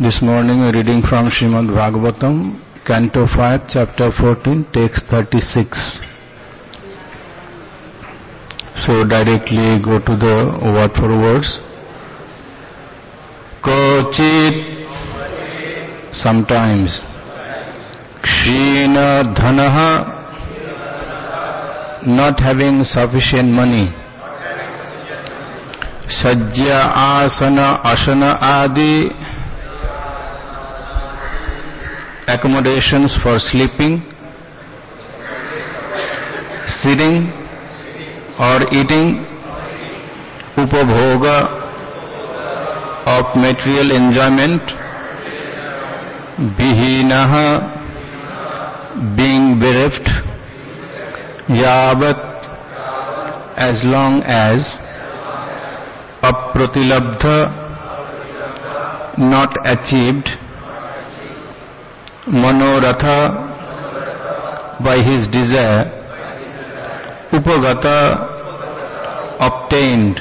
This morning a reading from Srimad Bhagavatam, Canto 5, Chapter 14, Text 36. So directly go to the word for words. Kochit, sometimes. Kshina dhanaha, not having sufficient money. Sajya asana asana adi, accommodations for sleeping, sitting or eating, upabhoga of material enjoyment, bihinaha being bereft, yavat as long as, apratilabdha not achieved, manoratha by his desire, upagata obtained,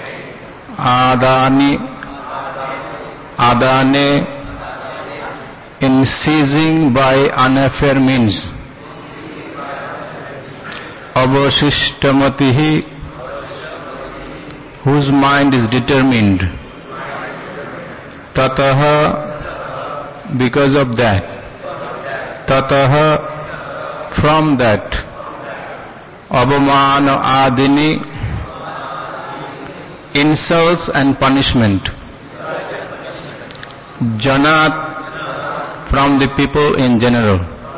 adane in seizing by unfair means, avashishtamatihi whose mind is determined, tataha because of that, tataha from that, abamana adini insults and punishment, janat from the people in general,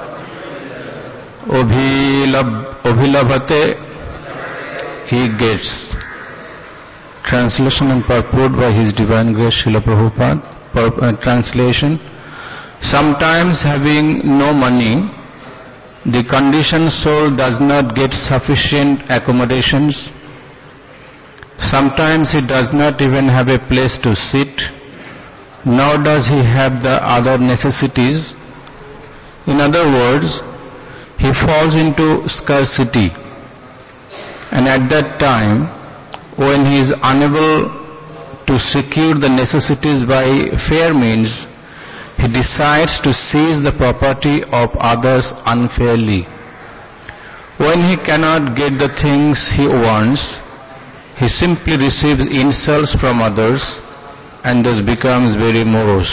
abhilabhate he gets. Translation and purport by His Divine Grace Srila Prabhupada. Translation: sometimes having no money, the conditioned soul does not get sufficient accommodations. Sometimes he does not even have a place to sit, nor does he have the other necessities. In other words, he falls into scarcity, and at that time, when he is unable to secure the necessities by fair means, he decides to seize the property of others unfairly. When he cannot get the things he wants, he simply receives insults from others and thus becomes very morose.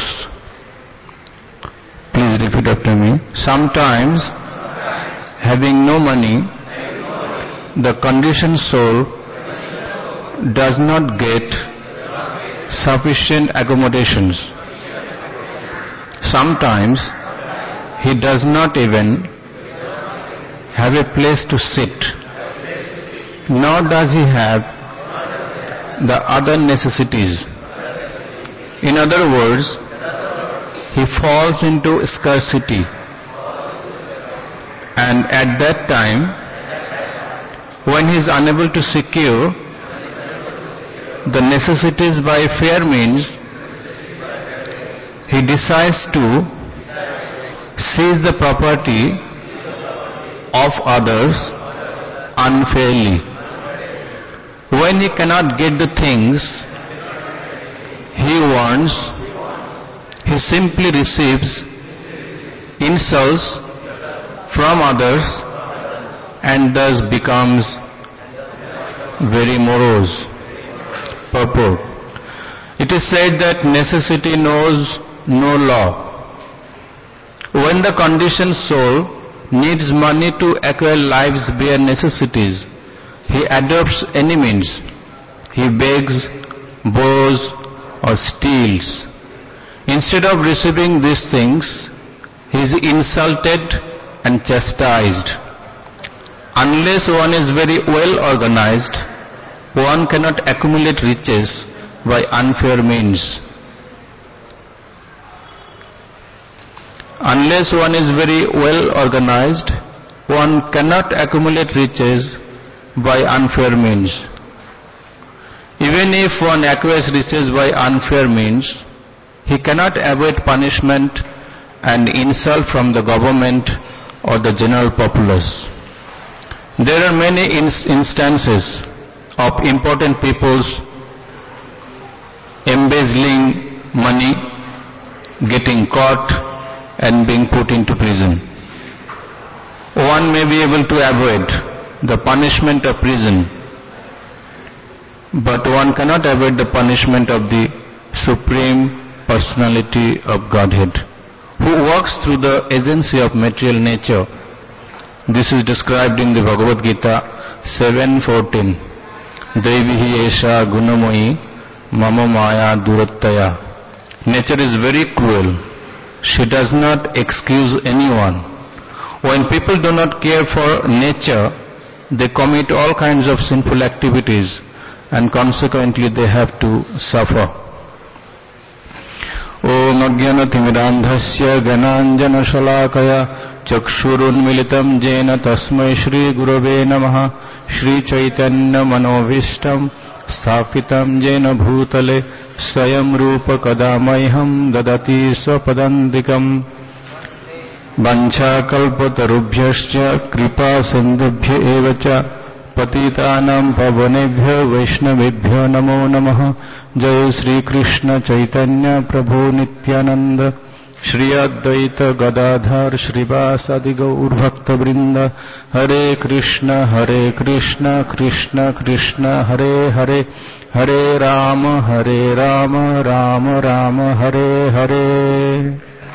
Please repeat after me. Sometimes, having no money, the conditioned soul does not get sufficient accommodations. Sometimes he does not even have a place to sit, nor does he have the other necessities. In other words, he falls into scarcity, and at that time, when he is unable to secure the necessities by fair means, he decides to seize the property of others unfairly. When he cannot get the things he wants, he simply receives insults from others and thus becomes very morose. Purport: it is said that necessity knows no law. When the conditioned soul needs money to acquire life's bare necessities, he adopts any means. He begs, borrows, or steals. Instead of receiving these things, he is insulted and chastised. Unless one is very well organized, one cannot accumulate riches by unfair means. Unless one is very well organized, one cannot accumulate riches by unfair means. Even if one acquires riches by unfair means, he cannot avoid punishment and insult from the government or the general populace. There are many instances of important peoples embezzling money, getting caught and being put into prison. One may be able to avoid the punishment of prison, but one cannot avoid the punishment of the Supreme Personality of Godhead, who works through the agency of material nature. This is described in the Bhagavad Gita 7:14. Devihi esha gunamoyi mama maya durattaya. Nature is very cruel. She does not excuse anyone. When people do not care for nature, they commit all kinds of sinful activities, and consequently they have to suffer. Om Ajnanatimidandhasya Gananjana Shalakaya Chakshurunmilitam Jena Tasmai Shri Gurave Namaha Shri Chaitanya Manovishtam Sthapitam Jena Bhutale Swayam Rupa Kadamayham Dadati Swapadandikam Vancha Kalpatarubhyascha Kripa Sindhubhya Evacha Patitanam Pavanebhyo Vaishnavebhyo Namo Namaha Jai Sri Krishna Chaitanya Prabhu Nityananda Shri Advaita Gadadhar Shrivasadi Gaur Bhakta Vrinda Hare Krishna Krishna Krishna Hare Hare Hare Rama Rama Rama Hare Hare.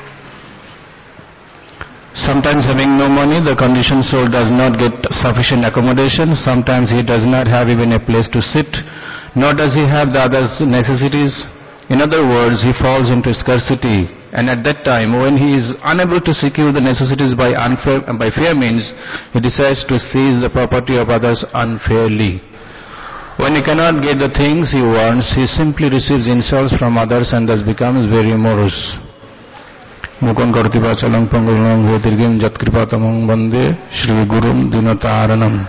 Sometimes having no money, the conditioned soul does not get sufficient accommodation. Sometimes he does not have even a place to sit, nor does he have the other necessities. In other words, he falls into scarcity. And at that time, when he is unable to secure the necessities by fair means, he decides to seize the property of others unfairly. When he cannot get the things he wants, he simply receives insults from others and thus becomes very morose. Mukon kartivachalam pangulam vedirgim jatkripatamam bande Shri Gurum Dinataranam.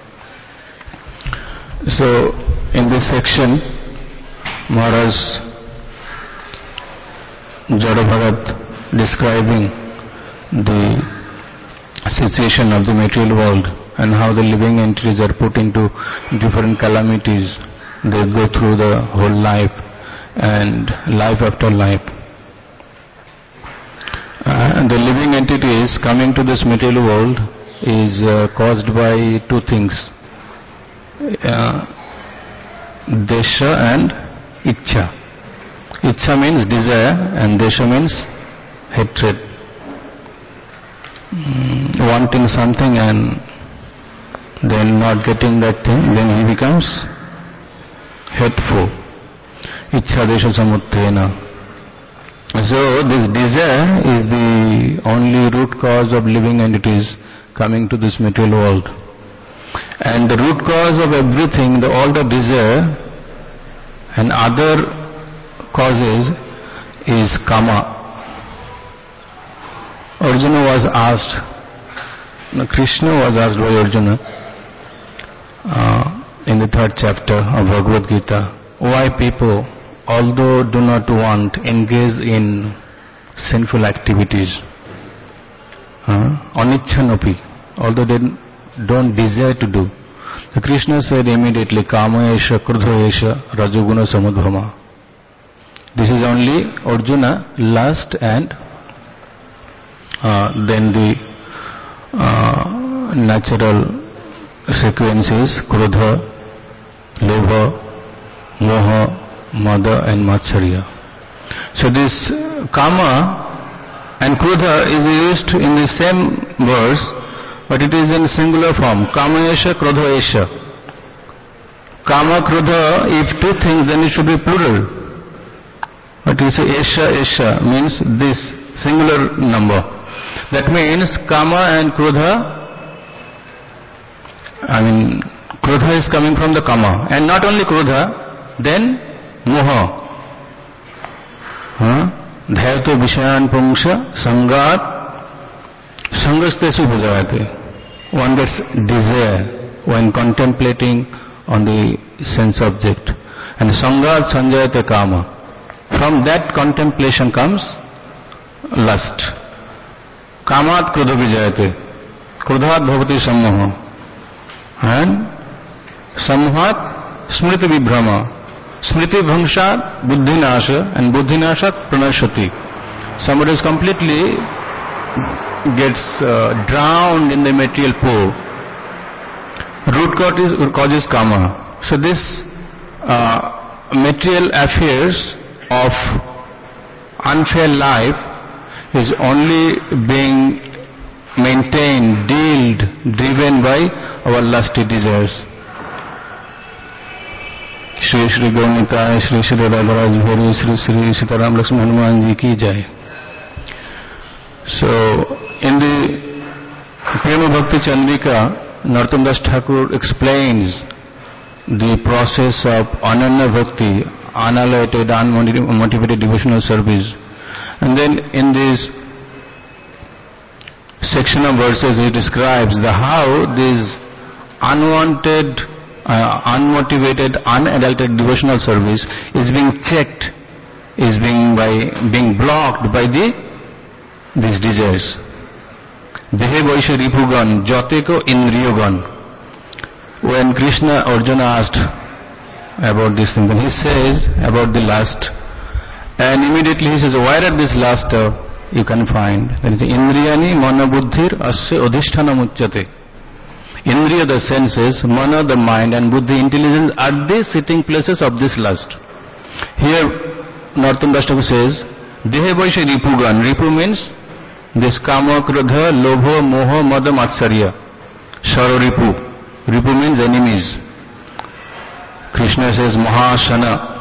So, in this section, Maharaj Jada Bhagat describing the situation of the material world and how the living entities are put into different calamities. They go through the whole life and life after life. The living entities coming to this material world is caused by two things, desha and ichha. Ichha means desire and desha means hatred. Wanting something and then not getting that thing, then he becomes hateful. Ichha desha samuttena. So this desire is the only root cause of living entities coming to this material world. And the root cause of everything, all the desire and other causes is kama. Arjuna was asked, Krishna was asked by Arjuna in the 3rd chapter of Bhagavad Gita, why people, although do not want, engage in sinful activities. Anichchanopi, although they don't desire to do. The Krishna said immediately, Kama esha, Krudha esha, Rajoguna samudbhama. This is only Arjuna, lust and then the natural sequences, Krudha, Lobha, Moha, Mada and Matsarya. So this Kama and Krudha is used in the same verse, but it is in singular form. Kama esha, Krudha esha. Kama, Krudha, if two things, then it should be plural. But you say esha, esha means this singular number. That means Kama and Krudha, Krudha is coming from the Kama. And not only Krudha, then Moha. Dhayato Vishayan Pungsha Sangat Sangastesu Bhajayate. One gets desire when contemplating on the sense object. And Sangat Sanjayate Kama. From that contemplation comes lust. Kamat Krudha Vijayate. Krudhat Bhavati Sammoha. And Sammohat Smriti Vibhrama. Smriti Bhangshat Buddhinasha and Buddhinashat Pranashati. somebody is completely gets drowned in the material pool. Root cause is karma. So this material affairs of unfair life is only being maintained, driven by our lusty desires. Shri Shri Gaunita, Shri Shri Radharaj Bhari, Shri Shri Sitaram Lakshman Hanuman Ji ki jai. So, in the Prema Bhakti Chandrika, Narottam Das Thakur explains the process of Ananya Bhakti, unalloyed, unmotivated devotional service. And then in this section of verses he describes how this unwanted, unmotivated, unadulterated devotional service is being checked, is being blocked by these desires. Dehe Vaisha Ripugan, Jateko Indriyogan. When Krishna Arjuna asked about this thing, then he says about the lust, and immediately he says, where are this lust you can find? Then it is Indriyani Mana Buddhir Asya Adhisthana Muchyate. Indriya, the senses, Mana, the mind, and Buddhi, intelligence, are the sitting places of this lust. Here Narottam Das Thakur says, Dehe Vaisha Ripugan. Ripu means this Kama, Krodha, Lobha, Moha, Mada, Matsarya. Sharo Ripu. Ripu means enemies. Krishna says Mahashana,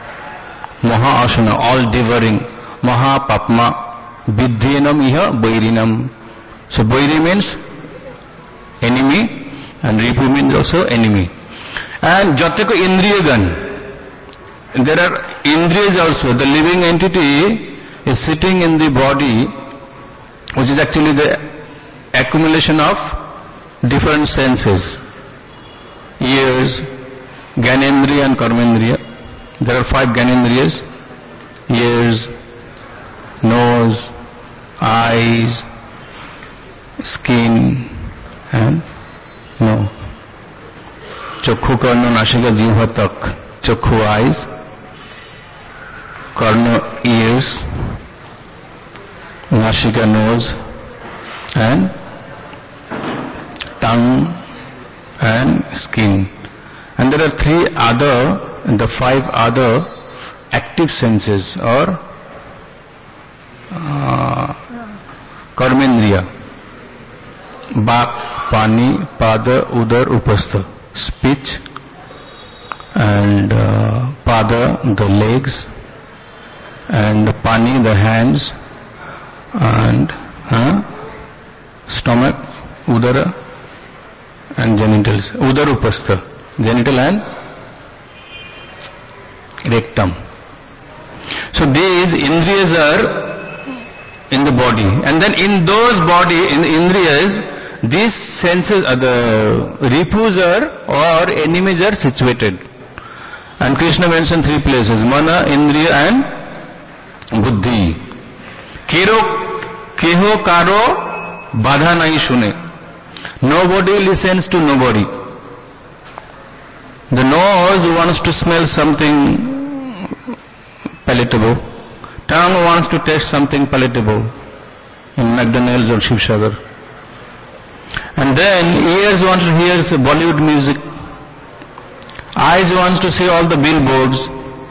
all devouring. Mahapapma, Viddhyenam iha Bairinam. So Bairi means enemy, and Ripu means also enemy. And Jateko Indriyagan. There are Indriyas also. The living entity is sitting in the body, which is actually the accumulation of different senses. Ears, Gyanendriya and Karmendriya. There are 5 Gyanendriyas: ears, nose, eyes, skin, and Chakhu, Karna, Nashika, Jivha, Tak. Chakhu, eyes; Karna, ears; Nashika, nose; and tongue and skin. And there are 5 other active senses, or Karmendriya: Bak, Pani, Pada, Udar, Upastha. Speech, and Pada, the legs, and Pani, the hands, and stomach, Udara, and genitals. Udar, Upastha, genital and rectum. So these Indriyas are in the body, and then in those body, in the Indriyas, these senses, the Ripus or enemies are situated. And Krishna mentioned 3 places: Mana, Indriya, and Buddhi. Keho karo badha nahi shune. Nobody listens to nobody. The nose wants to smell something palatable. Tongue wants to taste something palatable in McDonald's or Shiv Sagar. And then ears want to hear Bollywood music. Eyes wants to see all the billboards,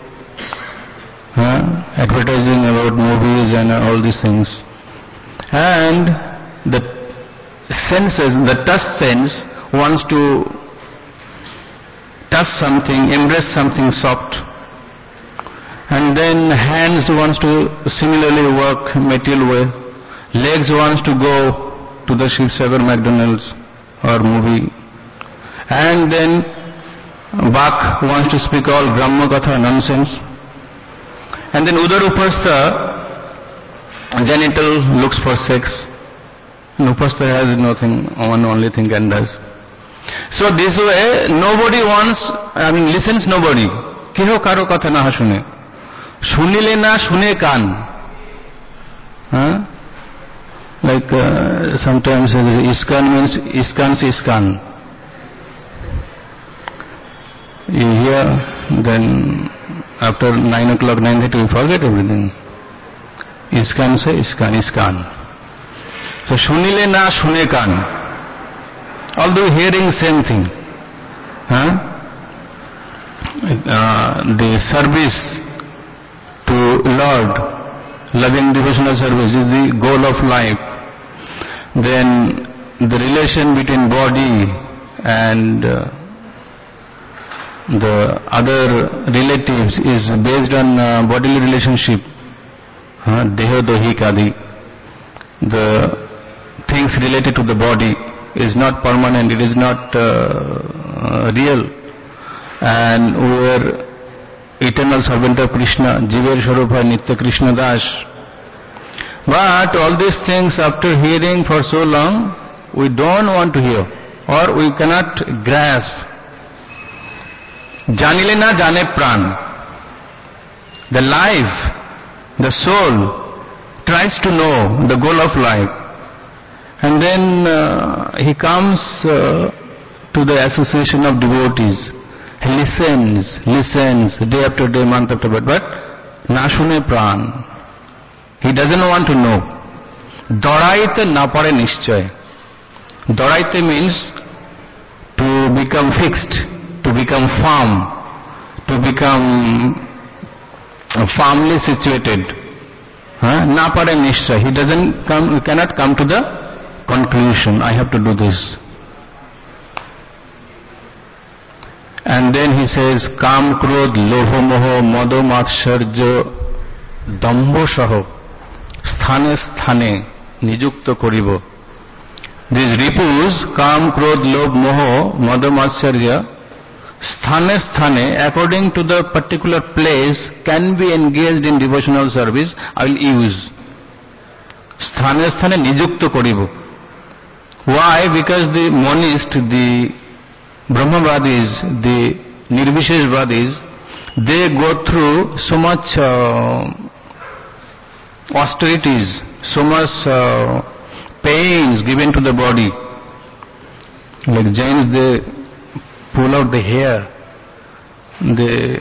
advertising about movies and all these things. And the senses, the touch sense wants to touch something, embrace something soft. And then hands wants to similarly work material way. Legs wants to go to the Shiv Sagar, McDonald's or movie. And then Bak wants to speak all Brahma Katha nonsense. And then Udar Upastha, genital, looks for sex. And Upastha has nothing, one only thing and does. So this way, nobody listens nobody. Keho karo katha naha shune. Shunile na shune kan. Like sometimes ISKCON means ISKCON se ISKCON. You hear, then after 9 o'clock, 9:30, we forget everything. ISKCON se ISKCON. So shunile na shune kan. Although hearing same thing. The service to Lord, loving devotional service is the goal of life. Then the relation between body and the other relatives is based on bodily relationship. Deho dohik adi. The things related to the body is not permanent, it is not real. And we are eternal servant of Krishna, Jiver Swarupa Nitya Krishna Das. But all these things, after hearing for so long, we don't want to hear, or we cannot grasp. Janile na jane pran. The life, the soul, tries to know the goal of life. And then he comes to the association of devotees. He listens day after day, month after month, but nashune pran. He doesn't want to know. Doraite na pare nishchay. Doraite means to become fixed, to become firm, to become firmly situated. Na pare nishchay. He cannot come to the conclusion, I have to do this. And then he says, Kam, Krodh, Lobha, Moho, Mado, Matsharya, Dambho, Shaho, Sthane, Sthane, Nijukta Koribo. These ripus, Kam, Krodh, Lobha, Moho, Mado, Matsharya, Sthane, Sthane, according to the particular place, can be engaged in devotional service. I will use. Sthane, Sthane, Nijukta Koribo. Why? Because the monist, the Brahmavadis, the Nirvisheshvadis, they go through so much austerities, so much pains given to the body. Like Jains, they pull out the hair, they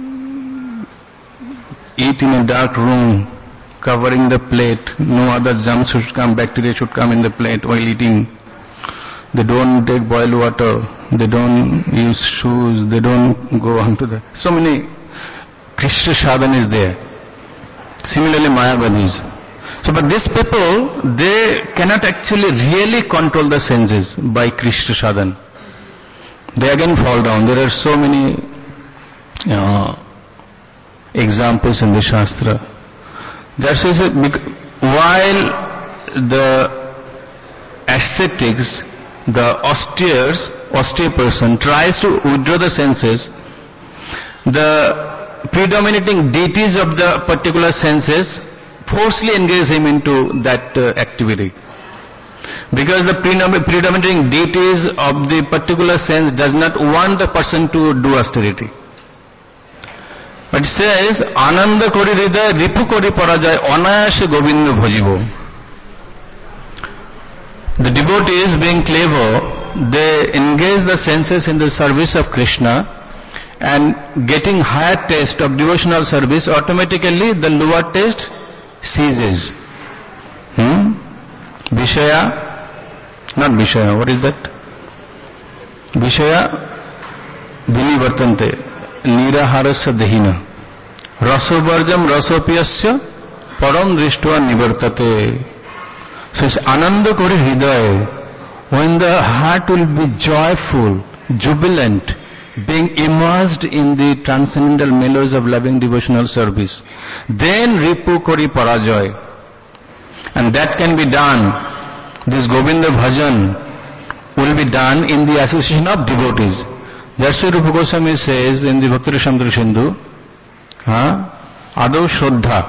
eat in a dark room, covering the plate. No other germs should come, bacteria should come in the plate while eating. They don't take boiled water, they don't use shoes, they don't go on to the... So many Krishna sadhana is there. Similarly Mayavadis. So but these people, they cannot actually really control the senses by Krishna sadhana. They again fall down. There are so many examples in the Shastra. That says that while the ascetics, the austere person tries to withdraw the senses, the predominating deities of the particular senses forcefully engage him into that activity. Because the predominating deities of the particular sense does not want the person to do austerity. But it says, Ananda kori hridaya ripu kori parajay anayase govinda bhajibo. The devotees, being clever, they engage the senses in the service of Krishna, and getting higher taste of devotional service, automatically the lower taste ceases. Vishaya, not Vishaya, what is that? Vishaya vinivartante, niraharasya dehina, rasovarjam rasopiyasya param drishtva nivartate. So it's ananda kori hridaya, when the heart will be joyful, jubilant, being immersed in the transcendental melodies of loving devotional service. Then ripu kori parajoy. And that can be done, this Govinda Bhajan will be done in the association of devotees. That's why Rupa Goswami says in the Bhakti Rasamrita Sindhu, Ado Shraddha,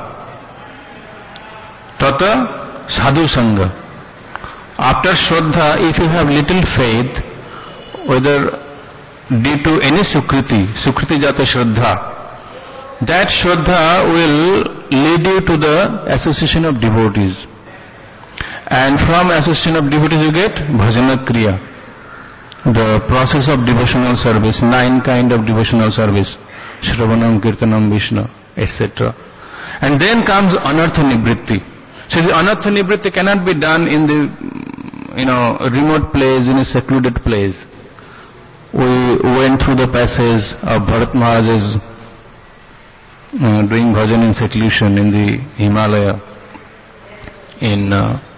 Tata Sadhu Sangha. After Shraddha, if you have little faith, whether due to any Sukriti Jata Shraddha, that Shraddha will lead you to the association of devotees. And from association of devotees you get Bhajana Kriya, the process of devotional service, 9 kind of devotional service, Shravanam, Kirtanam, Vishnu, etc. And then comes anartha nivritti. So the anartha nivritti cannot be done in the, remote place, in a secluded place. We went through the passage of Bharat Maharaj's doing bhajan in seclusion in the Himalaya, in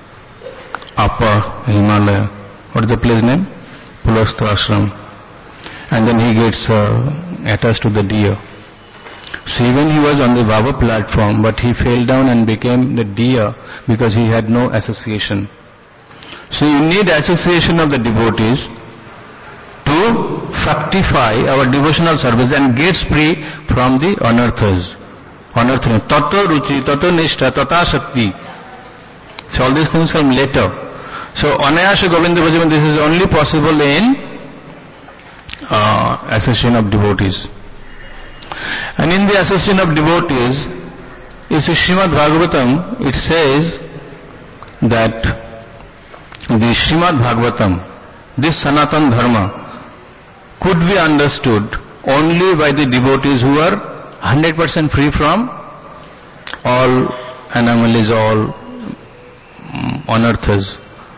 Upper Himalaya. What is the place name? Pulastha Ashram. And then he gets attached to the deer. So even he was on the Baba platform, but he fell down and became the deer because he had no association. So you need association of the devotees to fructify our devotional service and gets free from the anarthas. Anartha, tata ruchi, tata nishtha, tata shakti. So all these things come later. So anayasha govinda bhajan, this is only possible in association of devotees. And in the association of devotees, you see Srimad Bhagavatam, it says that the Srimad Bhagavatam, this Sanatan Dharma, could be understood only by the devotees who are 100% free from all anomalies, all anarthas,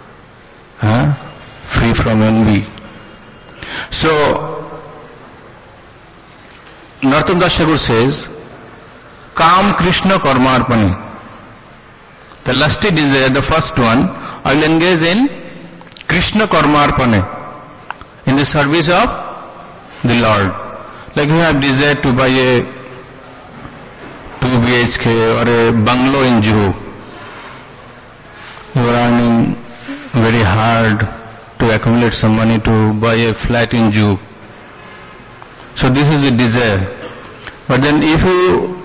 free from envy. So, Narottam Das Thakur says, Kam Krishna Karmarpane. The lusty desire, the first one, I will engage in Krishna Karmarpane, in the service of the Lord. Like you have desire to buy a 2 BHK or a bungalow in Juhu. You are earning very hard to accumulate some money to buy a flat in Juhu. So this is a desire. But then if you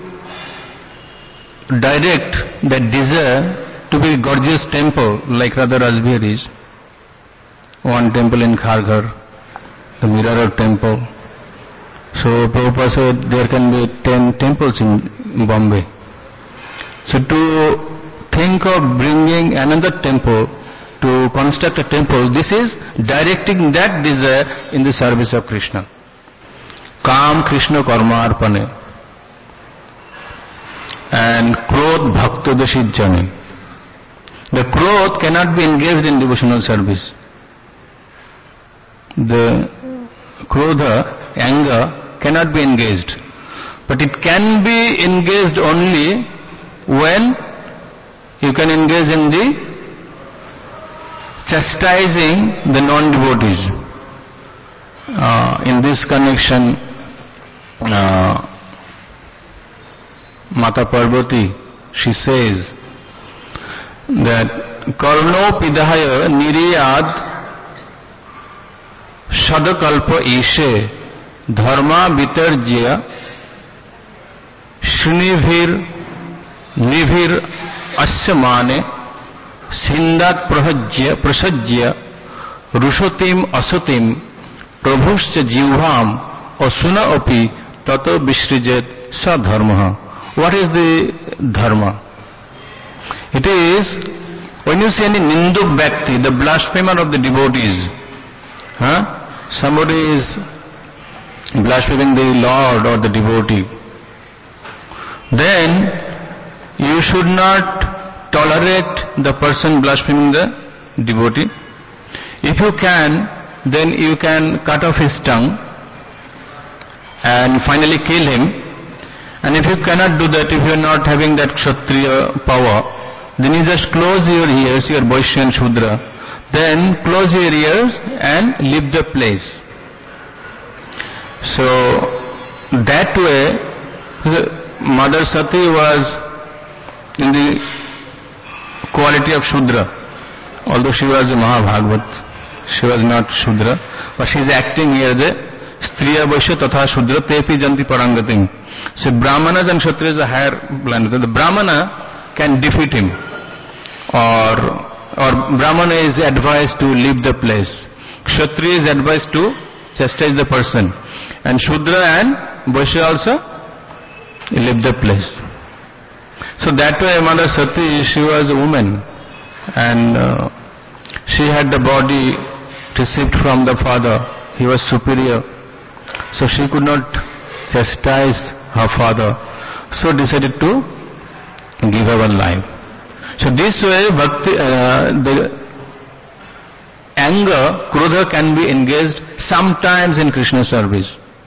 direct that desire to be a gorgeous temple like Radha Rajbir is, one temple in Kharghar, the Mirror Temple. So Prabhupada said there can be 10 temples in Bombay. So to think of bringing another temple, to construct a temple, this is directing that desire in the service of Krishna. Kam Krishna Karmarpane. And Krodh Bhaktodashit Jane. The Krodh cannot be engaged in devotional service. The Krodha, anger, cannot be engaged. But it can be engaged only when you can engage in the chastising the non-devotees. In this connection, Mata Parvati, she says that Karno Pidahaya Niriyad Shadakalpa Ishe Dharma Vitarjya Shnivir Nivir Asyamane Sindat Prasajya Rushotim Asatim Prabhuscha Jivham Asuna Api Tato Vishrijet Sa Dharma. What is the dharma? It is when you see any Ninduk Bhakti, the blasphemer of the devotees, somebody is blaspheming the Lord or the devotee, then you should not tolerate the person blaspheming the devotee. If you can, then you can cut off his tongue and finally kill him. And if you cannot do that, if you are not having that Kshatriya power, then you just close your ears, your Vaishya and Shudra, then close your ears and leave the place. So that way, Mother Sati was in the quality of Shudra, although she was a Mahabhagavat, she was not Shudra, but she is acting here the Striya Vaishya Tatha Shudra Tepi Janti Parangatim. So Brahmanas and Kshatriyas are higher planet. The Brahmana can defeat him, or Brahmana is advised to leave the place. Kshatriya is advised to chastise the person, and Shudra and Vaishya also leave the place. So that way Mother Sati, she was a woman, and she had the body received from the father. He was superior, so she could not chastise her father, so decided to give our life. So this way, bhakti, the anger, krodha can be engaged sometimes in Krishna service.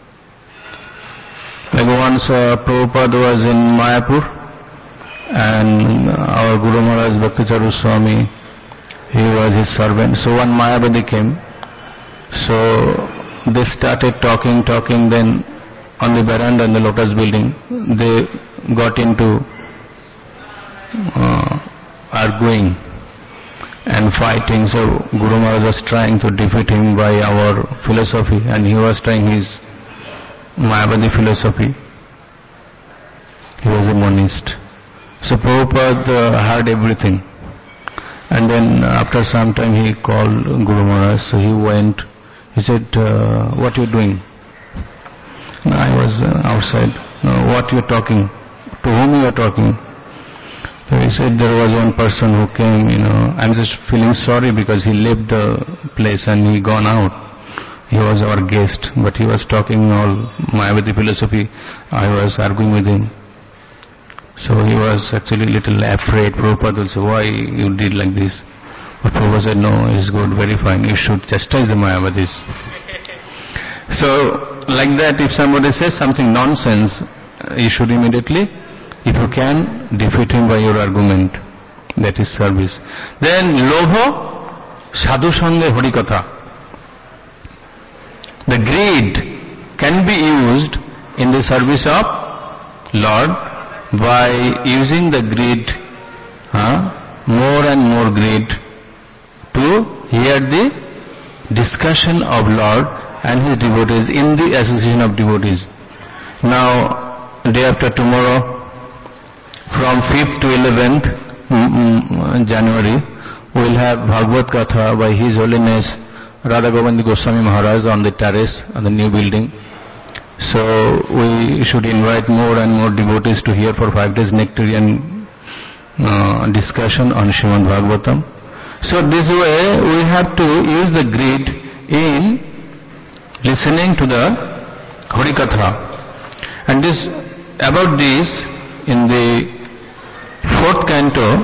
Like once Prabhupada was in Mayapur, and our Guru Maharaj Bhakti Charu Swami, he was his servant. So one Mayavadi came. So they started talking, then on the veranda in the Lotus building, they got into arguing and fighting. So Guru Maharaj was trying to defeat him by our philosophy, and he was trying his Mayavadi philosophy. He was a monist. So Prabhupada heard everything. And then after some time he called Guru Maharaj. So he went. He said, what are you doing? No, I was outside. No, what you are talking? To whom you are talking? So he said, there was one person who came, I'm just feeling sorry because he left the place and he gone out. He was our guest, but he was talking all Mayavadi philosophy. I was arguing with him. So he was actually a little afraid. Prabhupada will say, why you did like this? But Prabhupada said, no, it's good, very fine. You should chastise the Mayavadis. So, like that, if somebody says something nonsense, you should immediately, if you can, defeat him by your argument. That is service. Then, lobha, sadhu sange harikatha. The greed can be used in the service of Lord by using the greed, more and more greed, to hear the discussion of Lord and His devotees in the association of devotees. Now, day after tomorrow, from 5th to 11th January, we will have Bhagavad Katha by His Holiness Radha Govind Goswami Maharaj on the terrace of the new building. So we should invite more and more devotees to hear for 5 days nectarian discussion on Srimad Bhagavatam. So this way we have to use the greed in listening to the Harikatha. And about this, in the 4th canto,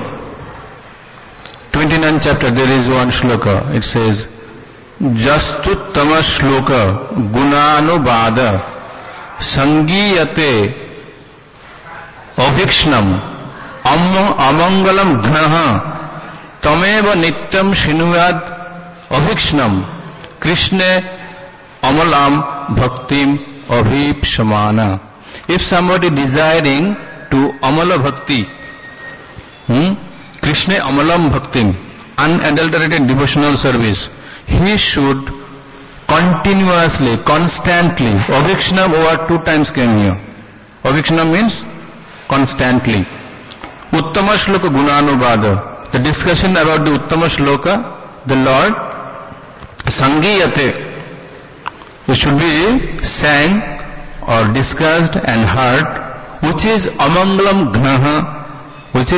29th chapter, there is one shloka. It says, Jastuttama shloka gunanubada sangiyate avikshnam amangalam gnaha tameva nityam shinuyad avikshnam krishne amalam bhaktim avipshamana. If somebody desiring to amala bhakti, krishne amalam bhaktim, unadulterated devotional service, he should continuously, constantly, avikshnam over 2 times came here. Avikshnam means constantly. Uttama shloka gunanubada, the discussion about the Uttama shloka, the Lord, sangiyate, it should be sang or discussed and heard, which is amangalam gnaha, which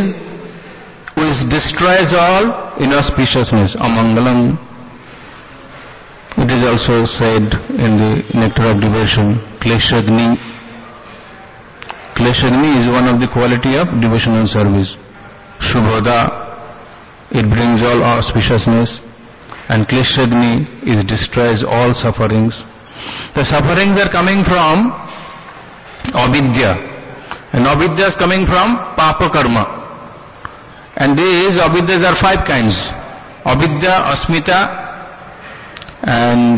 destroys all inauspiciousness. Amangalam. It is also said in the Nectar of Devotion, Kleshagni. Kleshagni is one of the quality of devotional service. Shubhoda, it brings all auspiciousness, and Kleshagni destroys all sufferings. The sufferings are coming from avidya, and avidya is coming from papa karma. And these avidyas are 5 kinds: avidya, asmita, and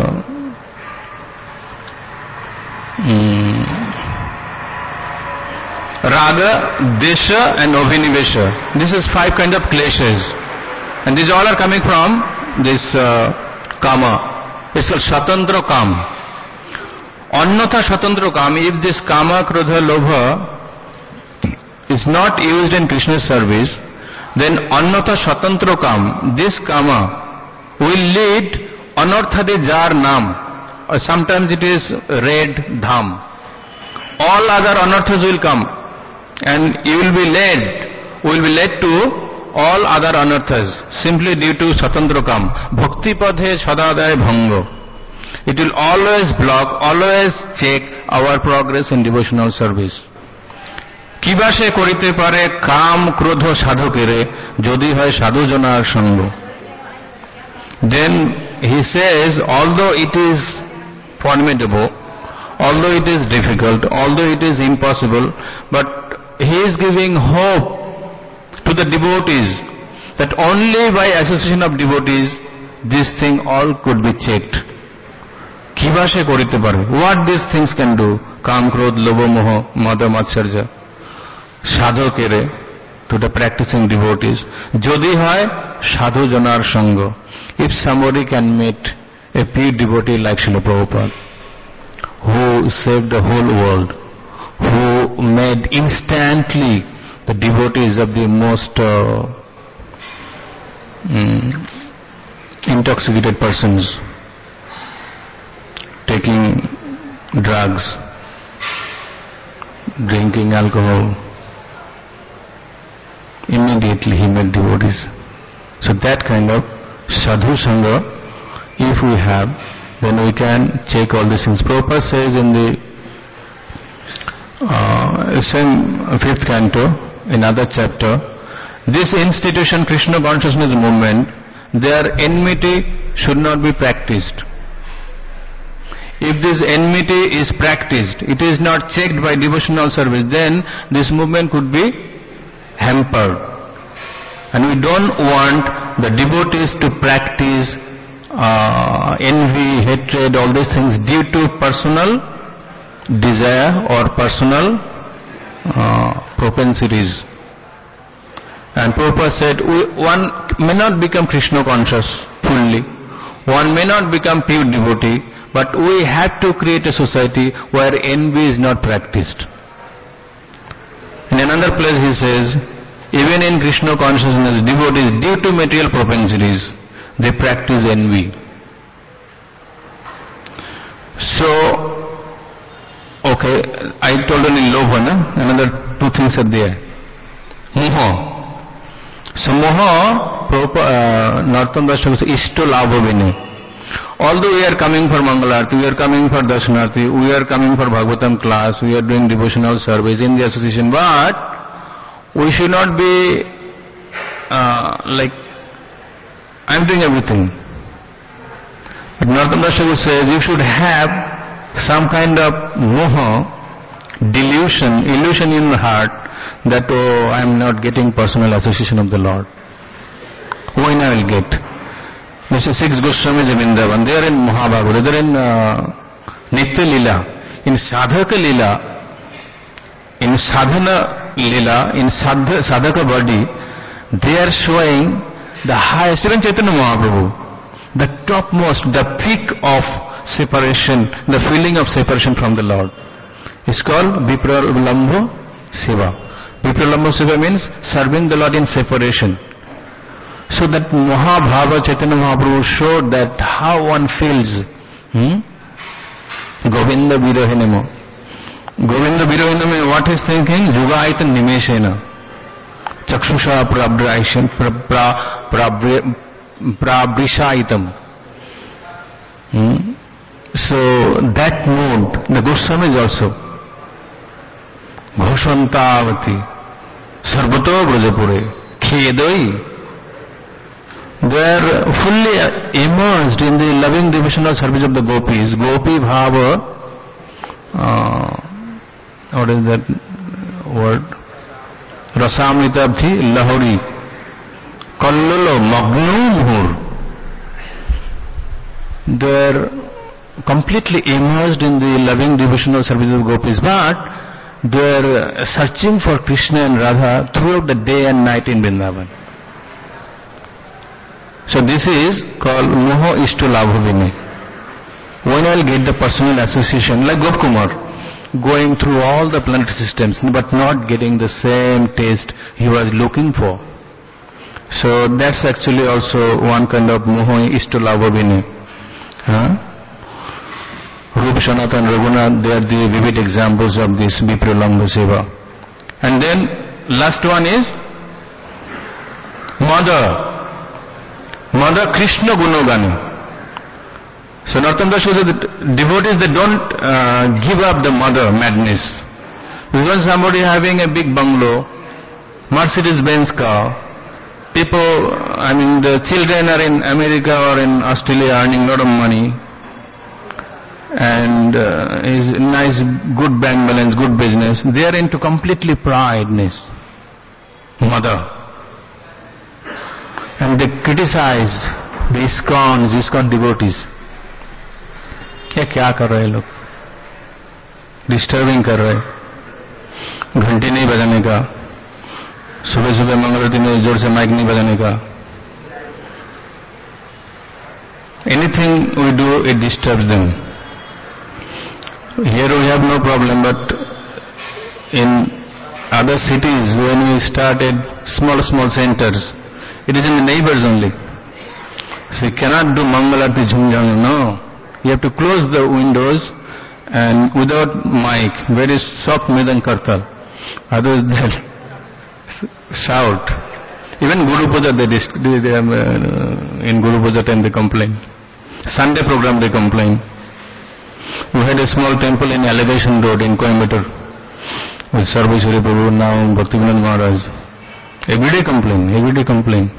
raga, desha and abhinivesha. This is 5 kind of kleshas, and these all are coming from this kama. It's called shatantra kam. Annatha shatantra kam, if this kama, krodha, lobha is not used in Krishna's service, then annatha shatantra kam, this kama will lead anarthade jar nam, or sometimes it is red dham. All other anarthas will come, and you will be led to all other anarthas simply due to shatantra kam. Bhakti padhe sadadaya bhango. It will always block, always check our progress in devotional service. কিবা সে করিতে পারে কাম ক্রোধ সাধকেরে যদি হয় সাধুজনার সঙ্গ। Then he says, although it is formidable, although it is difficult, although it is impossible, but he is giving hope to the devotees that only by association of devotees this thing all could be checked. কিবা সে করিতে পারে, what these things can do, কাম ক্রোধ লোভ মোহ মদ মাৎসর্য সাধকেরে, to the practicing devotees, যদি হয় সাধুজনার সঙ্গ, if somebody can meet a pure devotee like Srila Prabhupada, who saved the whole world, who made instantly the devotees of the most intoxicated persons, taking drugs, drinking alcohol, immediately he made devotees. So that kind of sadhu sangha, if we have, then we can check all these things. Prabhupada says in the same 5th canto, in other chapter, this institution Krishna consciousness movement, their enmity should not be practiced. If this enmity is practiced, it is not checked by devotional service, then this movement could be hampered. And we don't want the devotees to practice envy, hatred, all these things due to personal desire or personal propensities. And Prabhupada said, one may not become Krishna conscious fully, one may not become pure devotee, but we have to create a society where envy is not practiced. In another place he says, even in Krishna consciousness, devotees, due to material propensities, they practice envy. So, okay, I told you lobha, na? Another 2 things are there. Moha. So moha, Narottam Das Thakur says, ishto labha vine. Although we are coming for Mangalarti, we are coming for Darshanarti, we are coming for Bhagavatam class, we are doing devotional service in the association, but we should not be like, I am doing everything. But Narottam Das Thakur says, you should have some kind of moha, delusion, illusion in the heart that, oh, I am not getting personal association of the Lord. When I will get? Mr. 6 Goswamis of Vrindavan, they are in Mahabharata, they are in Nitya Lila, in Sadhaka Lila, in Sadhana Lila, in Sadhaka body, they are showing the highest, even Chaitanya Mahaprabhu, the topmost, the peak of separation, the feeling of separation from the Lord. It's called Vipralambha Seva. Vipralambha Seva means serving the Lord in separation. So that Mahabhava Chaitanya Mahaprabhu showed that how one feels. Govinda Virohinamo. Govinda Virohinamo, what is thinking? Yugaitan Nimeshena. Chakshusha Prabrishaitam. So that mood, the Goswamis also. Ghoshantavati. Sarvato Brajapure. Khedoi. They are fully immersed in the loving devotional service of the gopis. Gopi bhava, what is that word? Rasamritabdhi lahori. Kallolo magnu muhur. They are completely immersed in the loving devotional service of gopis, but they are searching for Krishna and Radha throughout the day and night in Vrindavan. So this is called moho ishto labhavine. When I will get the personal association, like Gopkumar, going through all the planetary systems, but not getting the same taste he was looking for. So that's actually also one kind of moho ishto labhavine. Rup Sanatan Raghunath, they are the vivid examples of this Vipralambha Seva. And then last one is Mother Krishna Gunogani. So Narottam Das says that devotees, they don't give up the mother madness. Even somebody having a big bungalow, Mercedes-Benz car, people, the children are in America or in Australia earning a lot of money, and is nice, good bank balance, good business. They are into completely prideness. Mother. And they criticize the ISKCON devotees. क्या कर रहे हैं लोग? Disturbing कर रहे हैं, घंटी नहीं बजाने का, सुबह सुबह मंगलवार में जोर से माइक नहीं बजाने का. Anything we do, it disturbs them. Here we have no problem, but in other cities, when we started small centers, it is in the neighbors only. So you cannot do Mangalarti Jhumjhang, no. You have to close the windows and without mic, very soft Midan Kartal. Otherwise they'll shout. Even Guru Puja in Guru Puja time they complain. Sunday program they complain. We had a small temple in Elevation Road in Coimbatore with Sarveshwari Prabhu, now Bhaktivinoda Maharaj. Every day complain.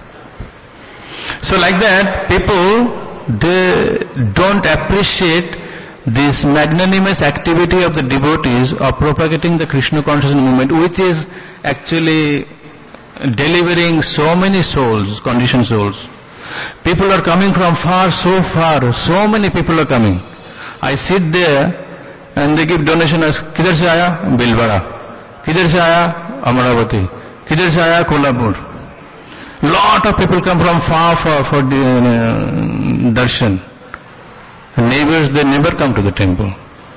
So like that, people, they don't appreciate this magnanimous activity of the devotees of propagating the Krishna consciousness movement, which is actually delivering so many souls, conditioned souls. People are coming from so far, so many people are coming. I sit there and they give donation as किधर से आया बिलवाड़ा, किधर से आया अमरावती, किधर से आया Kolhapur. Lot of people come from far for darshan. Neighbors, they never come to the temple.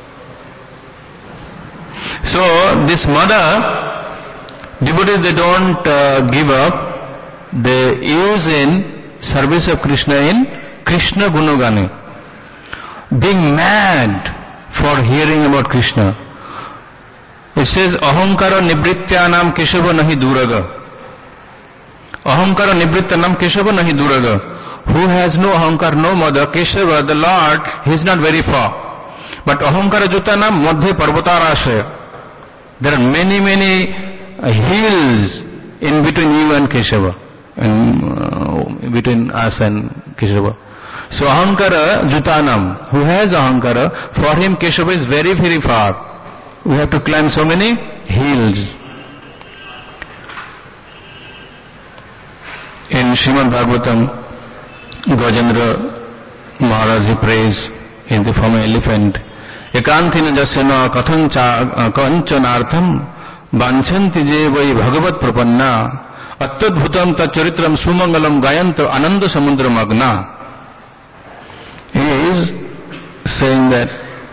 So this mother, devotees, they don't give up. They use in service of Krishna in Krishna Gunogani. Being mad for hearing about Krishna. It says, Ahankara Nibrityanam Keshava Nahi Duraga. Ahankara Nibrityanam Keshava Nahi Duraga. Who has no ahankar, no mother, Keshava, the Lord, he is not very far. But Ahankara Jutanam Madhya Parvatarashaya. There are many hills in between you and Keshava, and between us and Keshava. So Ahankara Jutanam, who has Ahankara, for him Keshava is very far. We have to climb so many hills. In Srimad Bhagavatam, Gajendra Maharaj, he prays in the form of elephant. Ekanthina jasyana kanchanartham vanchanti je vai bhagavat prapanna attadbhutam tacharitram sumangalam gayanta ananda samudra magna. He is saying that,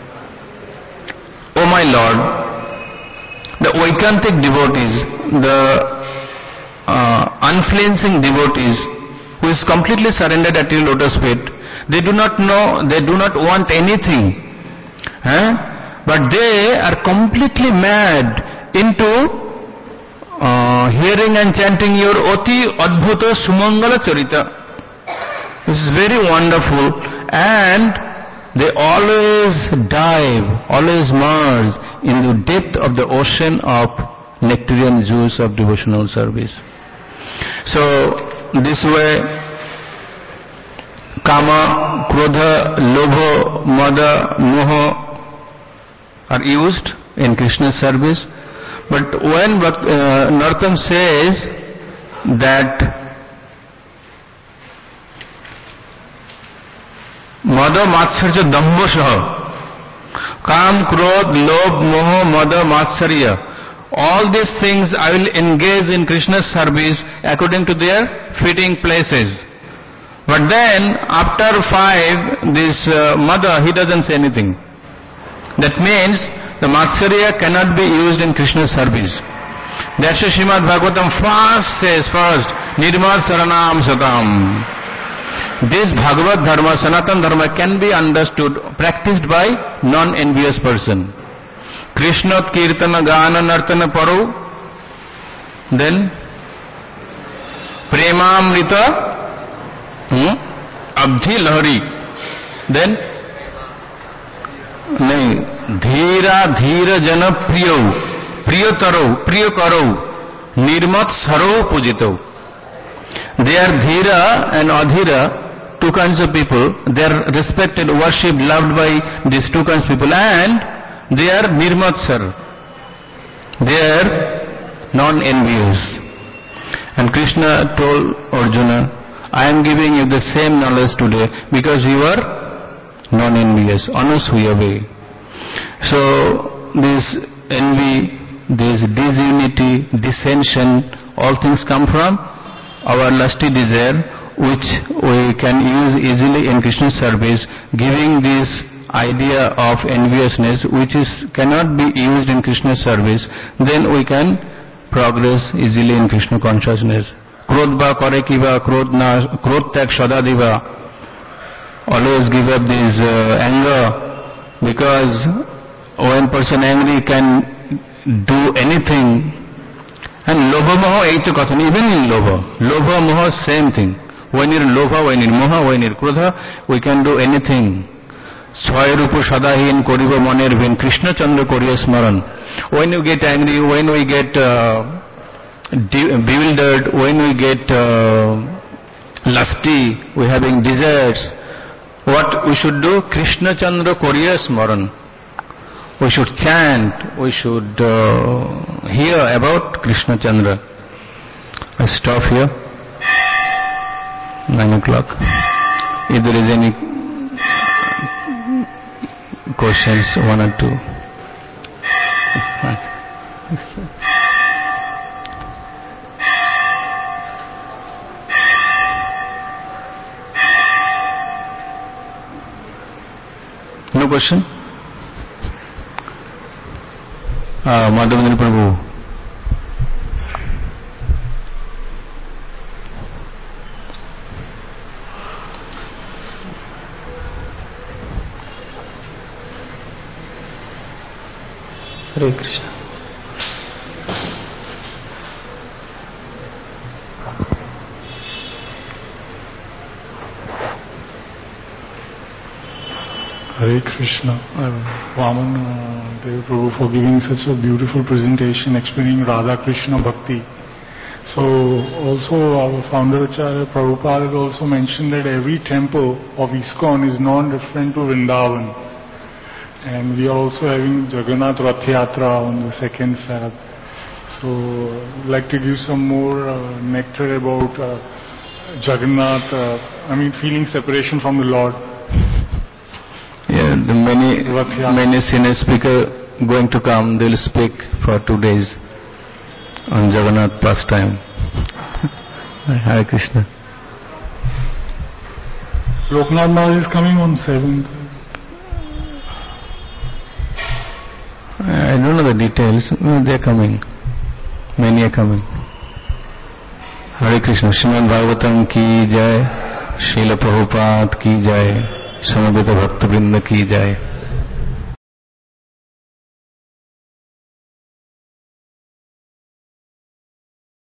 O my Lord, the Vaikantic devotees, the unflinching devotees, who is completely surrendered at your lotus feet, they do not know, they do not want anything, but they are completely mad into hearing and chanting your Oti Adbhuta Sumangala Charita. This is very wonderful, and they always dive, always merge in the depth of the ocean of nectarian juice of devotional service. So this way, Kama, Krodha, Lobha, Mada, Moha are used in Krishna's service. But when Narottam says that Mada Matsarya Dambashaha, Kam, Krodh, Lobh, Moha, Mada, Matsarya, all these things I will engage in Krishna's service according to their fitting places. But then after 5, this Mada, he doesn't say anything. That means the Matsarya cannot be used in Krishna's service. That's why Srimad Bhagavatam first, Nirmal Saranam Satam. This Bhagavad Dharma, Sanatan Dharma can be understood, practiced by non-envious person. Krishna Kirtana Gana Nartana Paru, then Premamrita Abdhi Lahari, then Dhira Dhira Jana Priyo. Priyakarau, Nirmatsarau Pujitau. They are Dhira and Adhira, two kinds of people. They are respected, worshipped, loved by these two kinds of people, and they are Nirmatsar. They are non-envious. And Krishna told Arjuna, I am giving you the same knowledge today because you are non-envious, anusuyave. So this envy, this disunity, dissension, all things come from our lusty desire, which we can use easily in Krishna's service, giving this idea of enviousness which cannot be used in Krishna's service. Then we can progress easily in Krishna consciousness. Krodba kare kiva, krodh tak sada diva. Always give up this anger, because when person angry can do anything. And lobha moha eicha katha, even in lobha moha same thing. When you're lobha, when you're moha, when you're krodha, we can do anything. Swayarupa sadahin koriba maner vin Krishna Chandra koriya smaran. When you get angry, when we get bewildered, when we get lusty, we're having desires, what we should do? Krishna Chandra koriya smaran. We should chant, we should hear about Krishna Chandra. I stop here. 9 o'clock. If there is any questions, one or two. No question? Madhavendra Prabhu. Hare Krishna. Hare Krishna. Vaman Dev Prabhu for giving such a beautiful presentation explaining Radha Krishna Bhakti. So also our founder Acharya Prabhupada has also mentioned that every temple of ISKCON is non-referent to Vrindavan. And we are also having Jagannath Rath Yatra on the 2nd Feb. So I'd like to give some more nectar about Jagannath, feeling separation from the Lord. Yeah, many senior speakers going to come, they will speak for 2 days on Jagannath pastime. Hare Krishna. Loknath Maharaj is coming on 7th. I don't know the details. They are coming. Many are coming. Hare Krishna. Srimad Bhagavatam ki jai. Srila Prabhupada ki jai. Samaveta Bhakta Vrinda ki jai.